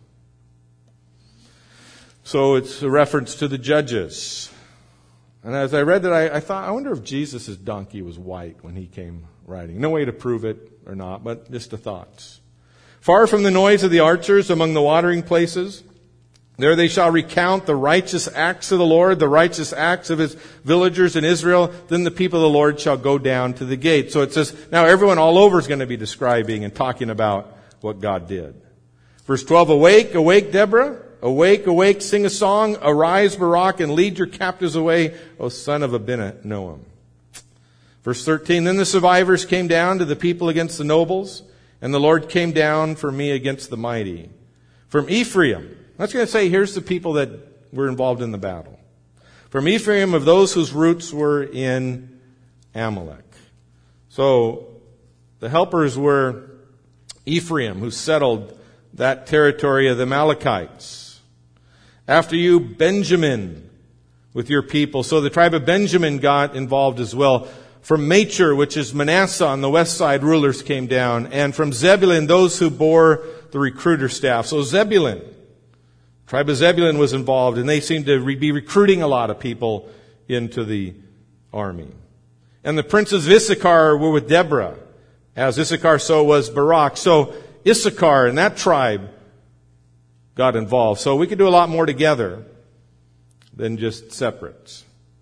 So it's a reference to the judges. And as I read that, I, I thought, I wonder if Jesus' donkey was white when he came riding. No way to prove it or not, but just a thought. Far from the noise of the archers among the watering places, there they shall recount the righteous acts of the Lord, the righteous acts of his villagers in Israel. Then the people of the Lord shall go down to the gate. So it says, now everyone all over is going to be describing and talking about what God did. Verse twelve, awake, awake, Deborah. Awake, awake, sing a song. Arise, Barak, and lead your captives away, O son of Abinoam. Verse thirteen, then the survivors came down to the people against the nobles, and the Lord came down for me against the mighty. From Ephraim, that's going to say, here's the people that were involved in the battle. From Ephraim, of those whose roots were in Amalek. So, the helpers were Ephraim, who settled that territory of the Amalekites. After you, Benjamin, with your people. So the tribe of Benjamin got involved as well. From Machir, which is Manasseh on the west side, rulers came down. And from Zebulun, those who bore the recruiter staff. So Zebulun, tribe of Zebulun was involved, and they seemed to re- be recruiting a lot of people into the army. And the princes of Issachar were with Deborah. As Issachar, so was Barak. So Issachar and that tribe got involved. So we could do a lot more together than just separate.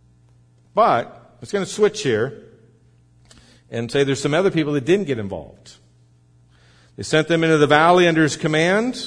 But it's going to switch here and say there's some other people that didn't get involved. They sent them into the valley under his command.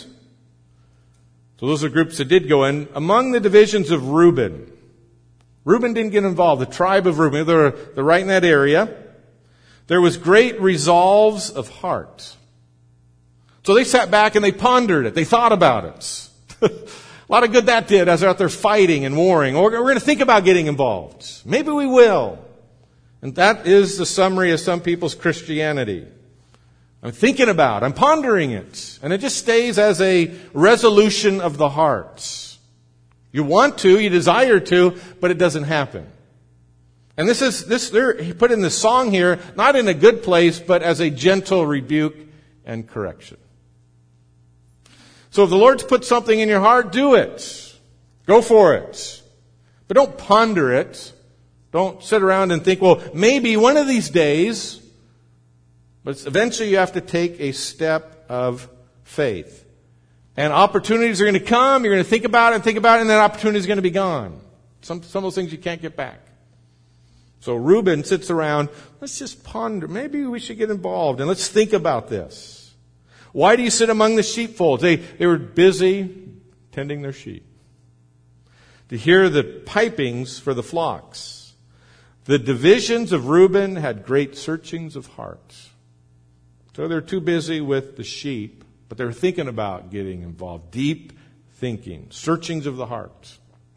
So those are groups that did go in. Among the divisions of Reuben, Reuben didn't get involved. The tribe of Reuben, they're, they're right in that area. There was great resolves of heart. So they sat back and they pondered it. They thought about it. A lot of good that did as they're out there fighting and warring. We're going to think about getting involved. Maybe we will. And that is the summary of some people's Christianity. I'm thinking about, I'm pondering it. And it just stays as a resolution of the heart. You want to, you desire to, but it doesn't happen. And this is, this, he put in the song here, not in a good place, but as a gentle rebuke and correction. So if the Lord's put something in your heart, do it. Go for it. But don't ponder it. Don't sit around and think, well, maybe one of these days. But eventually you have to take a step of faith. And opportunities are going to come. You're going to think about it and think about it, and that opportunity is going to be gone. Some, some of those things you can't get back. So Reuben sits around. Let's just ponder. Maybe we should get involved, and let's think about this. Why do you sit among the sheepfolds? They, they were busy tending their sheep. To hear the pipings for the flocks. The divisions of Reuben had great searchings of hearts. So they're too busy with the sheep, but they're thinking about getting involved. Deep thinking. Searchings of the heart.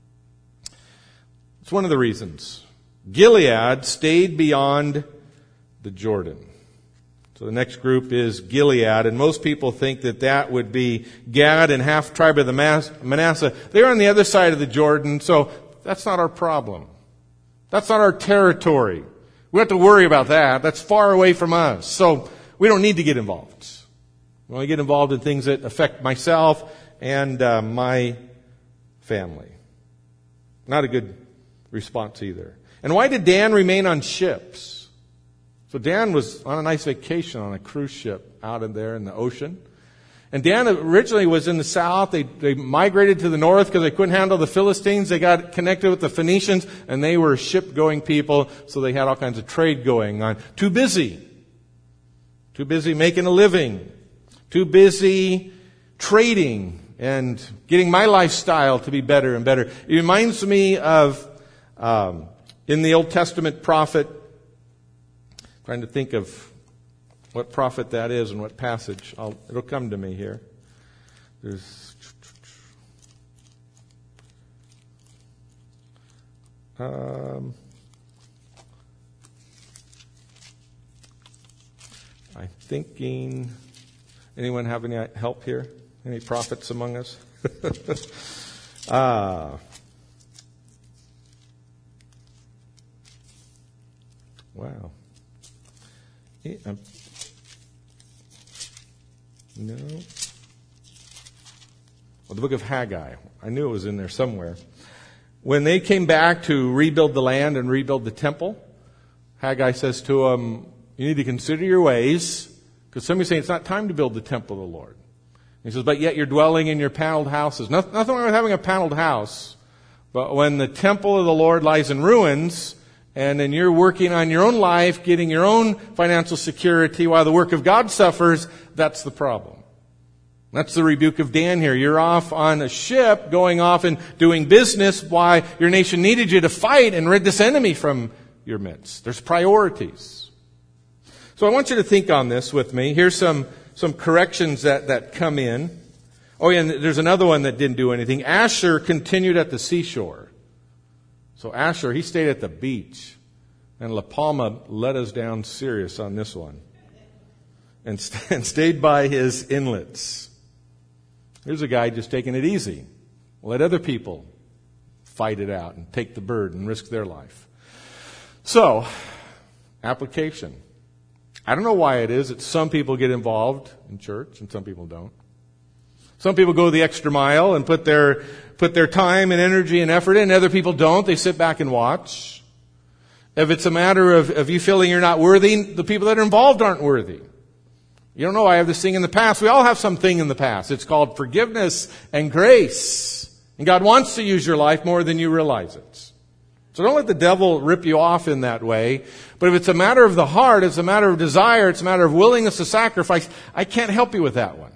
It's one of the reasons. Gilead stayed beyond the Jordan. So the next group is Gilead, and most people think that that would be Gad and half tribe of the Manasseh. They're on the other side of the Jordan, so that's not our problem. That's not our territory. We don't have to worry about that. That's far away from us. So we don't need to get involved. We only get involved in things that affect myself and uh, my family. Not a good response either. And why did Dan remain on ships? So Dan was on a nice vacation on a cruise ship out in there in the ocean. And Dan originally was in the south. They, they migrated to the north because they couldn't handle the Philistines. They got connected with the Phoenicians, and they were ship-going people, so they had all kinds of trade going on. Too busy. Too busy making a living. Too busy trading and getting my lifestyle to be better and better. It reminds me of, um, in the Old Testament prophet, trying to think of what prophet that is and what passage. I'll, it'll come to me here. There's um, I'm thinking. Anyone have any help here? Any prophets among us? Ah. Wow. Yeah, um, no. Well, the book of Haggai. I knew it was in there somewhere. When they came back to rebuild the land and rebuild the temple, Haggai says to them, you need to consider your ways, because some of you say it's not time to build the temple of the Lord. He says, but yet you're dwelling in your paneled houses. Nothing, nothing wrong with having a paneled house, but when the temple of the Lord lies in ruins, and then you're working on your own life, getting your own financial security while the work of God suffers, that's the problem. That's the rebuke of Dan here. You're off on a ship going off and doing business while your nation needed you to fight and rid this enemy from your midst. There's priorities. So I want you to think on this with me. Here's some, some corrections that, that come in. Oh, yeah, and there's another one that didn't do anything. Asher continued at the seashore. So Asher, he stayed at the beach. And La Palma let us down serious on this one. And, st- and stayed by his inlets. Here's a guy just taking it easy. Let other people fight it out and take the burden and risk their life. So, application. I don't know why it is that some people get involved in church and some people don't. Some people go the extra mile and put their put their time and energy and effort in. Other people don't. They sit back and watch. If it's a matter of, of you feeling you're not worthy, the people that are involved aren't worthy. You don't know, I have this thing in the past. We all have something in the past. It's called forgiveness and grace. And God wants to use your life more than you realize it. So don't let the devil rip you off in that way. But if it's a matter of the heart, it's a matter of desire, it's a matter of willingness to sacrifice, I can't help you with that one.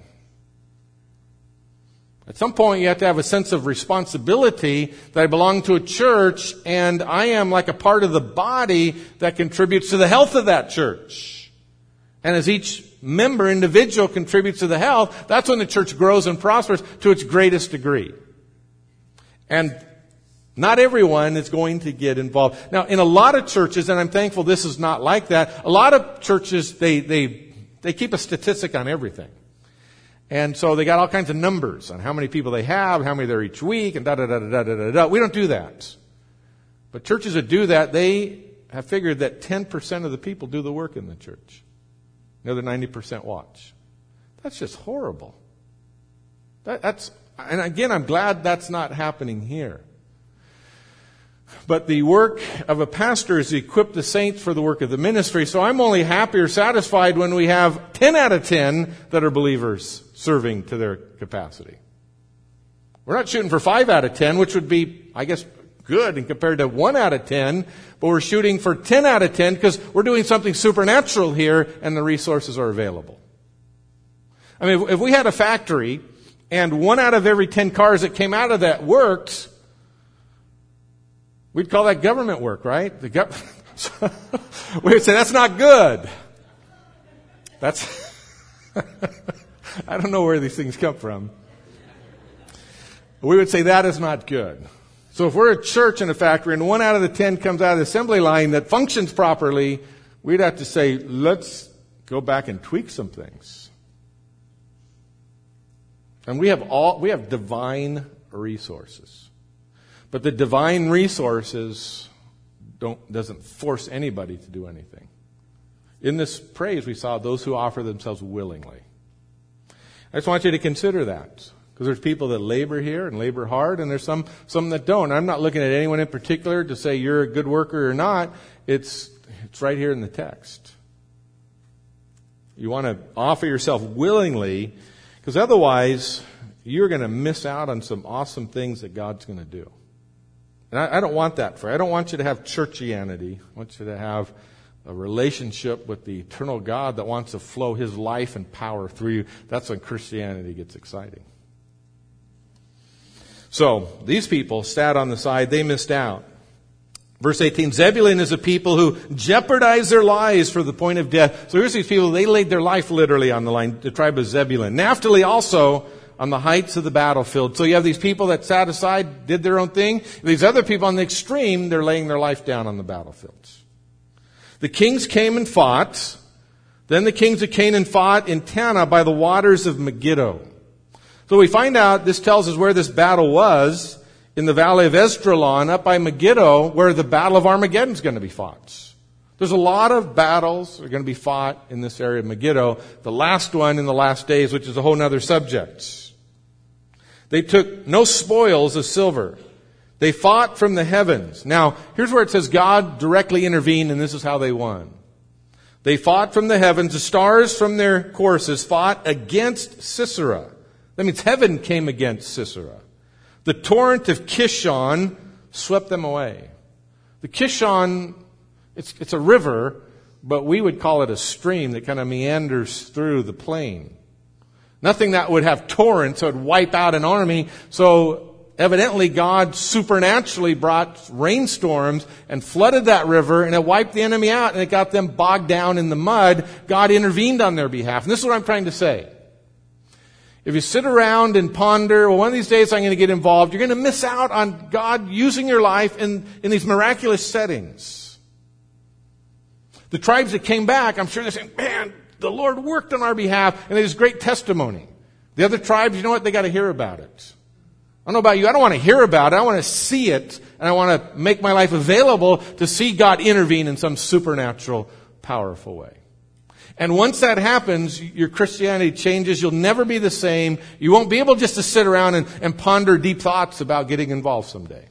At some point, you have to have a sense of responsibility that I belong to a church and I am like a part of the body that contributes to the health of that church. And as each member, individual contributes to the health, that's when the church grows and prospers to its greatest degree. And not everyone is going to get involved. Now, in a lot of churches, and I'm thankful this is not like that, a lot of churches, they, they, they keep a statistic on everything. And so they got all kinds of numbers on how many people they have, how many there each week, and da da da da da da da. We don't do that. But churches that do that, they have figured that ten percent of the people do the work in the church. The other ninety percent watch. That's just horrible. That, that's, and again, I'm glad that's not happening here. But the work of a pastor is to equip the saints for the work of the ministry. So I'm only happy or satisfied when we have ten out of ten that are believers serving to their capacity. We're not shooting for five out of ten, which would be, I guess, good and compared to one out of ten, but we're shooting for ten out of ten because we're doing something supernatural here and the resources are available. I mean, if we had a factory and one out of every ten cars that came out of that worked, we'd call that government work, right? The gov- we would say that's not good. That's, I don't know where these things come from. We would say that is not good. So if we're a church in a factory and one out of the ten comes out of the assembly line that functions properly, we'd have to say, let's go back and tweak some things. And we have all, we have divine resources. But the divine resources don't, doesn't force anybody to do anything. In this praise, we saw those who offer themselves willingly. I just want you to consider that. Because there's people that labor here and labor hard, and there's some some that don't. I'm not looking at anyone in particular to say you're a good worker or not. It's it's right here in the text. You want to offer yourself willingly, because otherwise you're going to miss out on some awesome things that God's going to do. And I, I don't want that for you. I don't want you to have churchianity. I want you to have a relationship with the eternal God that wants to flow His life and power through you. That's when Christianity gets exciting. So, these people sat on the side, they missed out. Verse eighteen, Zebulun is a people who jeopardize their lives for the point of death. So here's these people, they laid their life literally on the line, the tribe of Zebulun. Naphtali also on the heights of the battlefield. So you have these people that sat aside, did their own thing. These other people on the extreme, they're laying their life down on the battlefields. The kings came and fought. Then the kings of Canaan fought in Tanna by the waters of Megiddo. So we find out, this tells us where this battle was, in the valley of Esdraelon, up by Megiddo, where the battle of Armageddon is going to be fought. There's a lot of battles that are going to be fought in this area of Megiddo. The last one in the last days, which is a whole other subject. They took no spoils of silver. They fought from the heavens. Now, here's where it says God directly intervened, and this is how they won. They fought from the heavens. The stars from their courses fought against Sisera. That means heaven came against Sisera. The torrent of Kishon swept them away. The Kishon, it's, it's a river, but we would call it a stream that kind of meanders through the plain. Nothing that would have torrents that would wipe out an army. So evidently God supernaturally brought rainstorms and flooded that river, and it wiped the enemy out, and it got them bogged down in the mud. God intervened on their behalf. And this is what I'm trying to say. If you sit around and ponder, well, one of these days I'm going to get involved, you're going to miss out on God using your life in, in these miraculous settings. The tribes that came back, I'm sure they're saying, man, the Lord worked on our behalf, and there's great testimony. The other tribes, you know what? They got to hear about it. I don't know about you. I don't want to hear about it. I want to see it, and I want to make my life available to see God intervene in some supernatural, powerful way. And once that happens, your Christianity changes. You'll never be the same. You won't be able just to sit around and, and ponder deep thoughts about getting involved someday.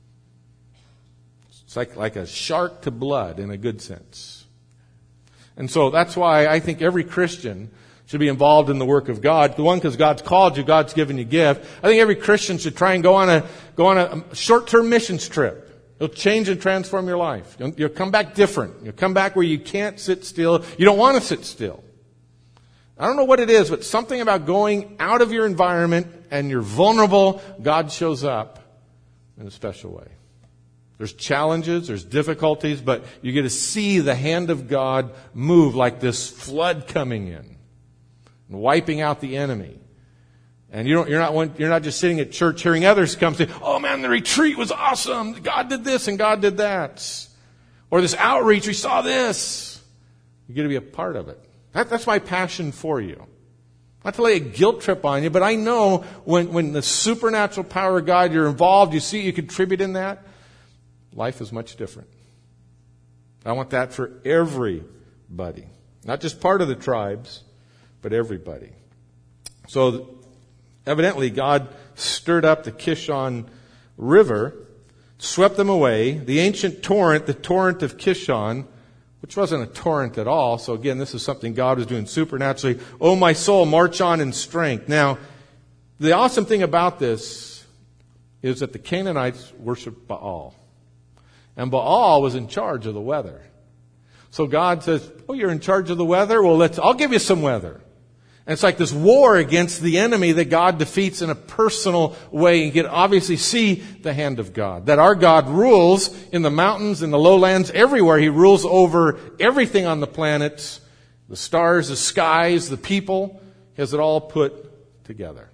It's like, like a shark to blood in a good sense. And so that's why I think every Christian should be involved in the work of God. The one, because God's called you, God's given you a gift. I think every Christian should try and go on a, go on a short-term missions trip. It'll change and transform your life. You'll, you'll come back different. You'll come back where you can't sit still. You don't want to sit still. I don't know what it is, but something about going out of your environment and you're vulnerable, God shows up in a special way. There's challenges, there's difficulties, but you get to see the hand of God move like this flood coming in and wiping out the enemy. And you don't, you're not, you're not just sitting at church hearing others come say, oh man, the retreat was awesome. God did this and God did that. Or this outreach, we saw this. You get to be a part of it. That, that's my passion for you. Not to lay a guilt trip on you, but I know when, when the supernatural power of God, you're involved, you see you contribute in that, life is much different. I want that for everybody. Not just part of the tribes, but everybody. So, evidently, God stirred up the Kishon River, swept them away. The ancient torrent, the torrent of Kishon, which wasn't a torrent at all. So again, this is something God was doing supernaturally. Oh, my soul, march on in strength. Now, the awesome thing about this is that the Canaanites worshiped Baal. And Baal was in charge of the weather. So God says, oh, you're in charge of the weather? Well, let's, I'll give you some weather. And it's like this war against the enemy that God defeats in a personal way. You can obviously see the hand of God. That our God rules in the mountains, in the lowlands, everywhere. He rules over everything on the planets, the stars, the skies, the people. He has it all put together.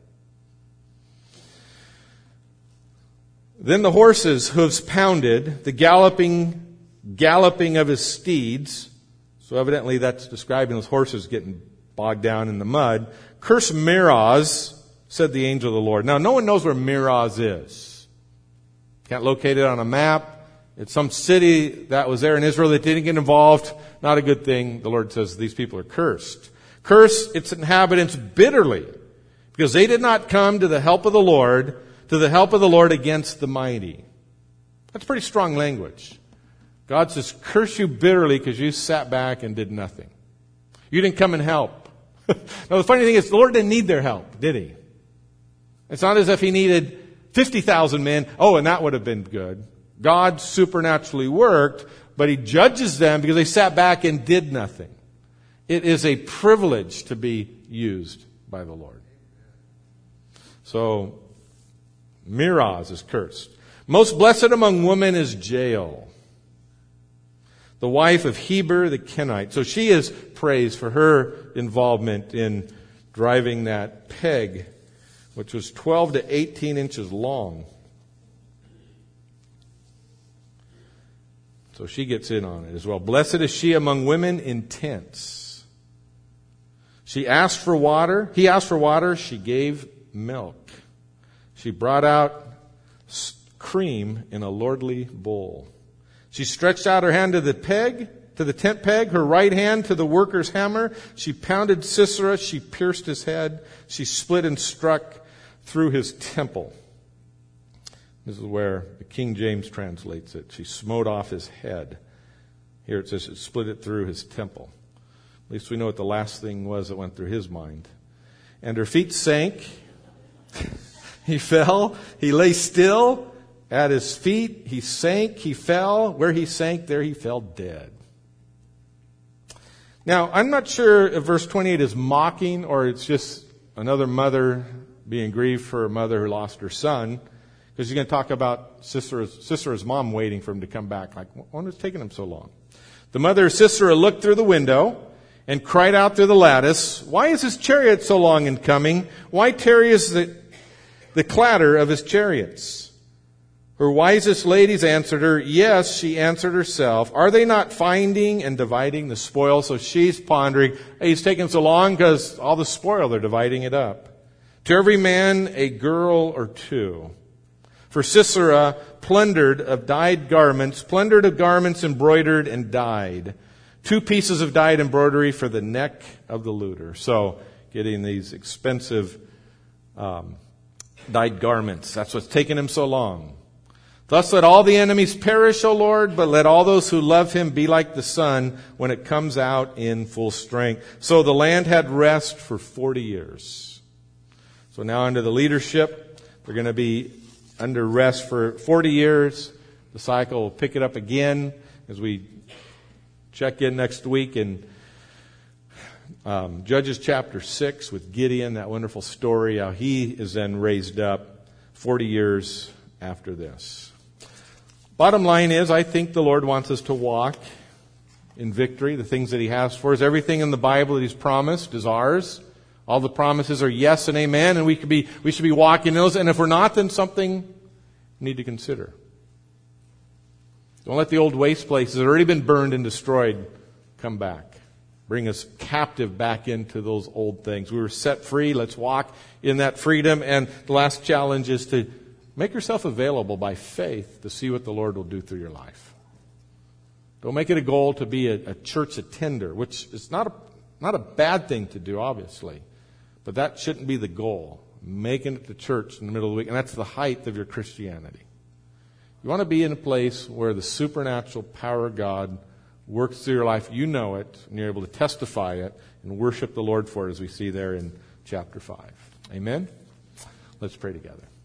Then the horses' hooves pounded, the galloping, galloping of his steeds. So evidently that's describing those horses getting bogged down in the mud. Curse Meroz, said the angel of the Lord. Now, no one knows where Meroz is. Can't locate it on a map. It's some city that was there in Israel that didn't get involved. Not a good thing. The Lord says these people are cursed. Curse its inhabitants bitterly, because they did not come to the help of the Lord, to the help of the Lord against the mighty. That's pretty strong language. God says, curse you bitterly because you sat back and did nothing. You didn't come and help. Now, the funny thing is, the Lord didn't need their help, did He? It's not as if He needed fifty thousand men. Oh, and that would have been good. God supernaturally worked, but He judges them because they sat back and did nothing. It is a privilege to be used by the Lord. So, Meroz is cursed. Most blessed among women is Jael, the wife of Heber the Kenite. So she is praised for her involvement in driving that peg, which was twelve to eighteen inches long. So she gets in on it as well. Blessed is she among women in tents. She asked for water. He asked for water. She gave milk. She brought out cream in a lordly bowl. She stretched out her hand to the peg, to the tent peg, her right hand to the worker's hammer. She pounded Sisera. She pierced his head. She split and struck through his temple. This is where the King James translates it. She smote off his head. Here it says it split it through his temple. At least we know what the last thing was that went through his mind. And her feet sank. He fell. He lay still. At his feet, he sank. He fell. Where he sank, there he fell dead. Now, I'm not sure if verse twenty-eight is mocking or it's just another mother being grieved for a mother who lost her son. Because he's going to talk about Sisera's, Sisera's mom waiting for him to come back. Like, why was it taking him so long? The mother of Sisera looked through the window and cried out through the lattice, "Why is his chariot so long in coming? Why tarries the, the clatter of his chariots?" Her wisest ladies answered her, "Yes," she answered herself. "Are they not finding and dividing the spoil?" So she's pondering, hey, he's taking so long because all the spoil, they're dividing it up. To every man a girl or two. For Sisera plundered of dyed garments, plundered of garments embroidered and dyed. Two pieces of dyed embroidery for the neck of the looter. So getting these expensive um, dyed garments. That's what's taken him so long. Thus let all the enemies perish, O Lord, but let all those who love him be like the sun when it comes out in full strength. So the land had rest for forty years. So now under the leadership, they're going to be under rest for forty years. The cycle will pick it up again as we check in next week in um, Judges chapter six with Gideon, that wonderful story, how he is then raised up forty years after this. Bottom line is, I think the Lord wants us to walk in victory. The things that He has for us, everything in the Bible that He's promised is ours. All the promises are yes and amen, and we could be we should be walking in those. And if we're not, then something we need to consider. Don't let the old waste places that have already been burned and destroyed come back. Bring us captive back into those old things. We were set free. Let's walk in that freedom. And the last challenge is to make yourself available by faith to see what the Lord will do through your life. Don't make it a goal to be a, a church attender, which is not a, not a bad thing to do, obviously. But that shouldn't be the goal. Making it to church in the middle of the week. And that's the height of your Christianity. You want to be in a place where the supernatural power of God works through your life. You know it, and you're able to testify it and worship the Lord for it, as we see there in chapter five. Amen? Let's pray together.